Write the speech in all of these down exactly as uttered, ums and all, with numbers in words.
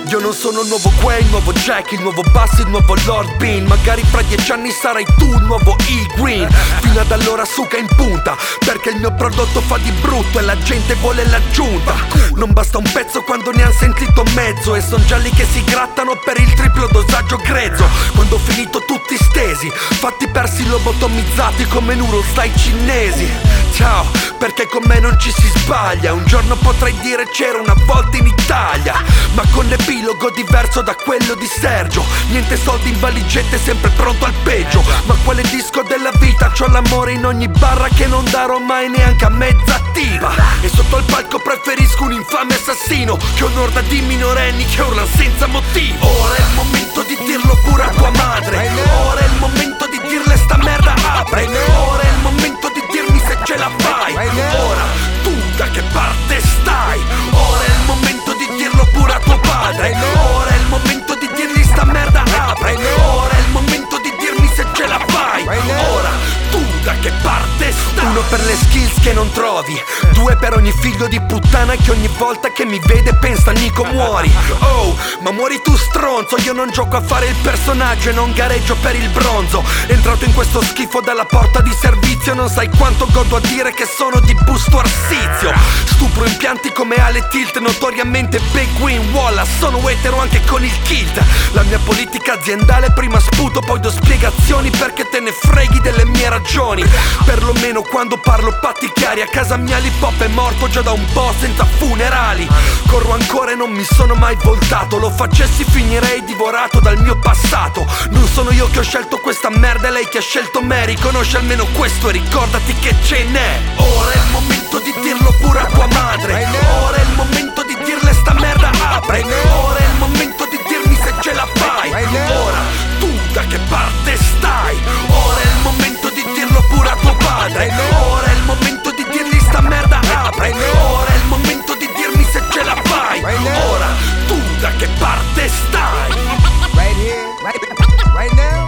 Io non sono il nuovo Quay, il nuovo Jack, il nuovo Bass, il nuovo Lord Bean. Magari fra dieci anni sarai tu il nuovo E-Green. Fino ad allora suca in punta, perché il mio prodotto fa di brutto e la gente vuole l'aggiunta. Non basta un pezzo quando ne han sentito mezzo, e son gialli che si grattano per il triplo dosaggio grezzo. Quando ho finito tutti stesi, fatti persi lobotomizzati come noodles dai cinesi. Ciao, perché con me non ci si sbaglia. Un giorno potrei dire c'era una volta in Italia, ma con l'epilogo diverso da quello di Sergio. Niente soldi in valigette, sempre pronto al peggio. Ma quale disco della vita? C'ho l'amore in ogni barra che non darò mai neanche a mezza attiva. E sotto al palco preferisco un infame assassino che onorda di minorenni che urlan senza motivo. Ora è il momento di dirlo pure a tua madre. Ora è il momento di dirle sta merda apre. Ora è il momento di dirmi se ce la fai. Ora tu da che parte stai? Ora è il momento di dirlo pure a tuo padre. Ora è il momento di dirgli sta merda apre. Ora è il momento di dirmi se ce la fai. Ora tu da che parte stai? Uno per le skills che non trovi, due per ogni figlio di puttana che ogni volta che mi vede pensa Nico muori. Oh, ma muori tu stronzo, io non gioco a fare il personaggio e non gareggio per il bronzo. Entrato in questo schifo dalla porta di servizio, non sai quanto godo a dire che sono di Busto Arsizio. Stupro impianti come Ale Tilt, notoriamente Big Win Wallace. Sono etero anche con il kilt. La mia politica aziendale prima sputo, poi do spiegazioni perché te ne freghi delle mie ragioni. Perlomeno quando parlo patti chiari, a casa mia l'hip hop è morto già da un po' senza funerali. Corro ancora e non mi sono mai voltato, lo facessi finirei divorato dal mio passato. Non sono io che ho scelto questa merda, è lei che ha scelto me. Riconosci almeno questo e ricordati che ce n'è. Ora è il momento di dirlo pure a tua madre. Ora è il momento di dirle sta merda apre. Ora è il momento di dirmi se ce la fai. Ora tu da che parte stai? Ora è il momento di dirlo pure a tuo padre. Ora è il momento di dirgli sta merda apre. Ora è il momento di dirmi se ce la fai. Ora tu da che parte stai? Right here, right, right now.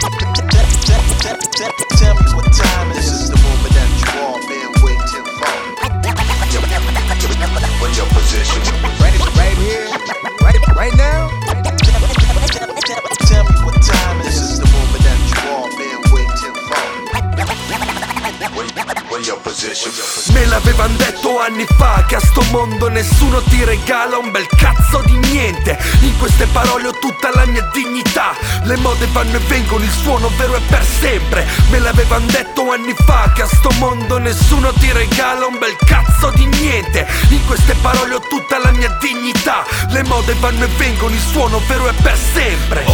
Tell me what time is. This is the moment that you all been waiting for. What's your position? Right, right here, right, right now. Tell me what time is. This is the moment that you all been waiting for. What's your position? Me l'avevan detto anni fa che a sto mondo nessuno ti regala un bel cazzo di niente. In queste parole ho tutta la mia dignità. Le mode vanno e vengono, il suono vero è per sempre. Me l'avevan detto anni fa che a sto mondo nessuno ti regala un bel cazzo di niente. In queste parole ho tutta la mia dignità. Le mode vanno e vengono, il suono vero è per sempre.